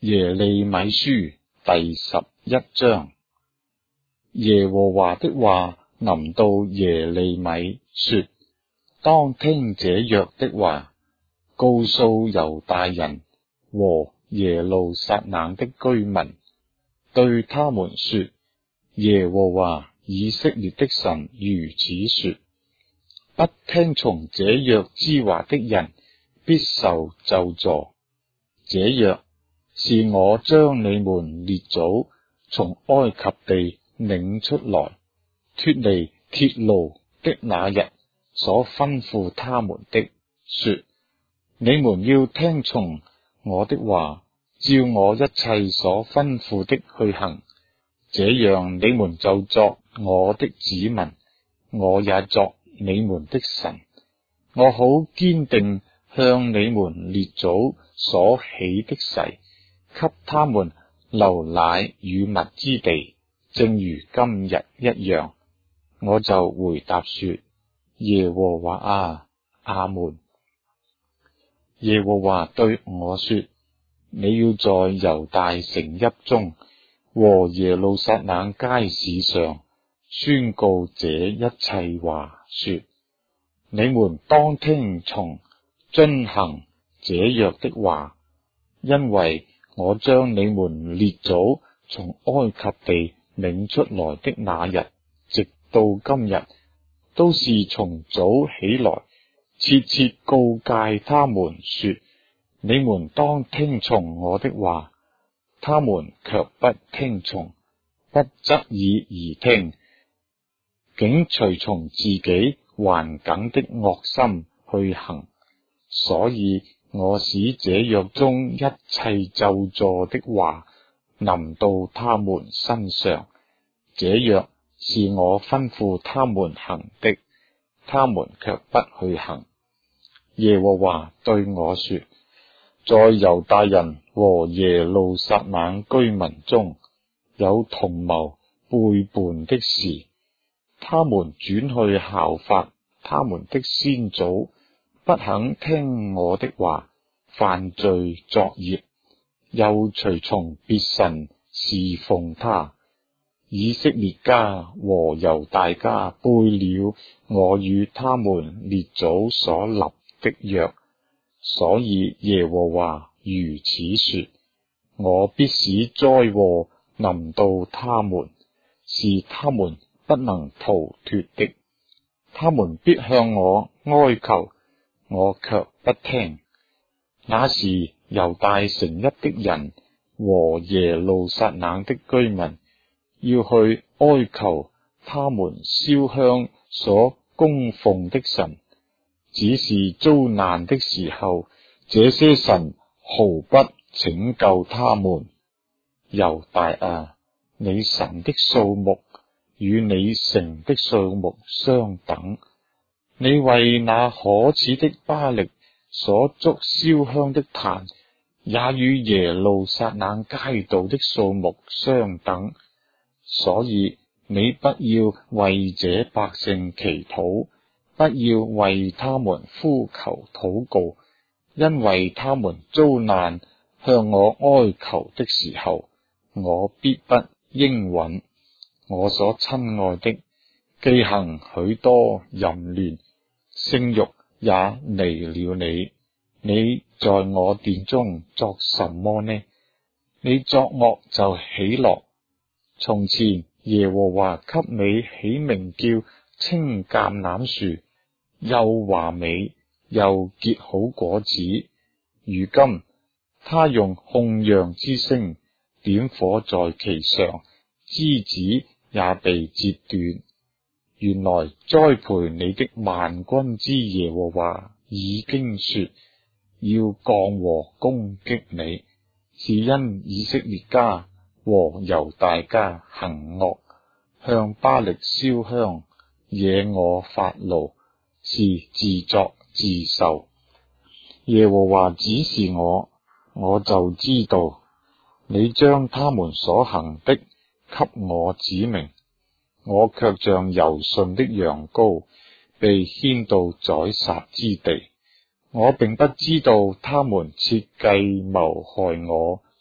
耶利米書第11章。耶和華的話臨到耶利米說：當聽這約的話，告訴猶大人和耶路撒冷的居民，對他們說：耶和華以色列的神如此說：不聽從這約之話的人，必受咒詛。這約是我將你們列祖從埃及地領出來，脫離鐵奴的那日所吩咐他們的，說：你們要聽從我的話，照我一切所吩咐的去行，這樣你們就作我的子民，我也作你們的神。我好堅定向你們列祖所起的誓，給他們流奶與蜜之地，正如今日一樣。我就回答說：耶和華啊，阿們。耶和華對我說：你要在猶大城邑中和耶路撒冷街市上宣告這一切話，說：你們當聽從遵行這約的話，因為我將你們列祖從埃及地領出來的那日，直到今日，都是從早起來，切切告誡他們說：你們當聽從我的話，他們卻不聽從，不側耳而聽，竟隨從自己頑梗的惡心去行。所以我使這約中一切咒詛的話臨到他們身上。這約是我吩咐他們行的，他們卻不去行。耶和華對我說：在猶大人和耶路撒冷居民中有同謀背叛的事，他們轉去效法他們的先祖，不肯聽我的話，犯罪作孽，又隨從別神侍奉他。以色列家和猶大家背了我與他們列祖所立的約，所以耶和華如此說：我必使災禍臨到他們，是他們不能逃脫的。他們必向我哀求，我卻不聽。那時猶大城邑的人和耶路撒冷的居民要去哀求他們燒香所供奉的神，只是遭難的時候，這些神毫不拯救他們。猶大啊，你神的數目與你城的數目相等，你為那可恥的巴力所築燒香的壇，也與耶路撒冷街道的數目相等。所以你不要為這百姓祈禱，不要為他們呼求禱告，因為他們遭難向我哀求的時候，我必不應允。我所親愛的既行許多淫亂，性慾也離了你，你在我殿中作什麼呢？你作惡就喜樂。從前耶和華給你起名叫青橄欖樹，又華美又結好果子。如今他用控羊之聲點火在其上，枝子也被折斷。原來栽培你的萬軍之耶和華已經說，要降禍攻擊你，是因以色列家和猶大家行惡，向巴力燒香，惹我發怒，是自作自受。耶和華指示我，我就知道，你將他們所行的給我指明。我卻像柔順的羊羔，被牽到宰殺之地。我並不知道他們設計謀害我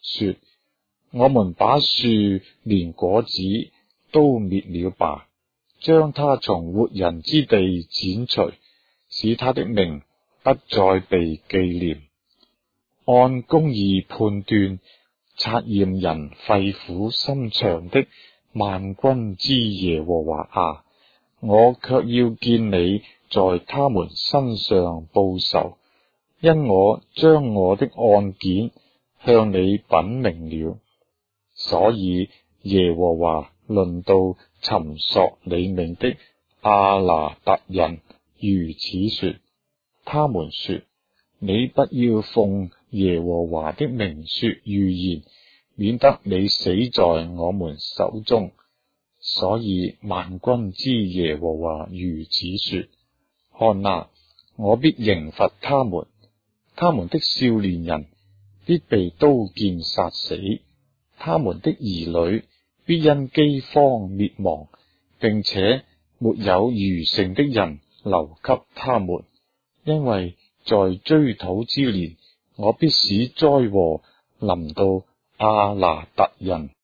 說：我們把樹連果子都滅了吧，將它從活人之地剪除，使它的名不再被紀念。按公義判斷察驗人肺腑心腸的萬軍之耶和華啊，我卻要見你在他們身上報仇，因我將我的案件向你稟明了。所以耶和華論到尋索你命的亞拿突人如此說：他們說，你不要奉耶和華的名說預言，免得你死在我們手中。所以萬軍之耶和華如此說：看哪，我必刑罰他們，他們的少年人必被刀劍殺死，他們的兒女必因饑荒滅亡，並且沒有餘剩的人留給他們，因為在追討之年，我必使災禍臨到亞拿突人。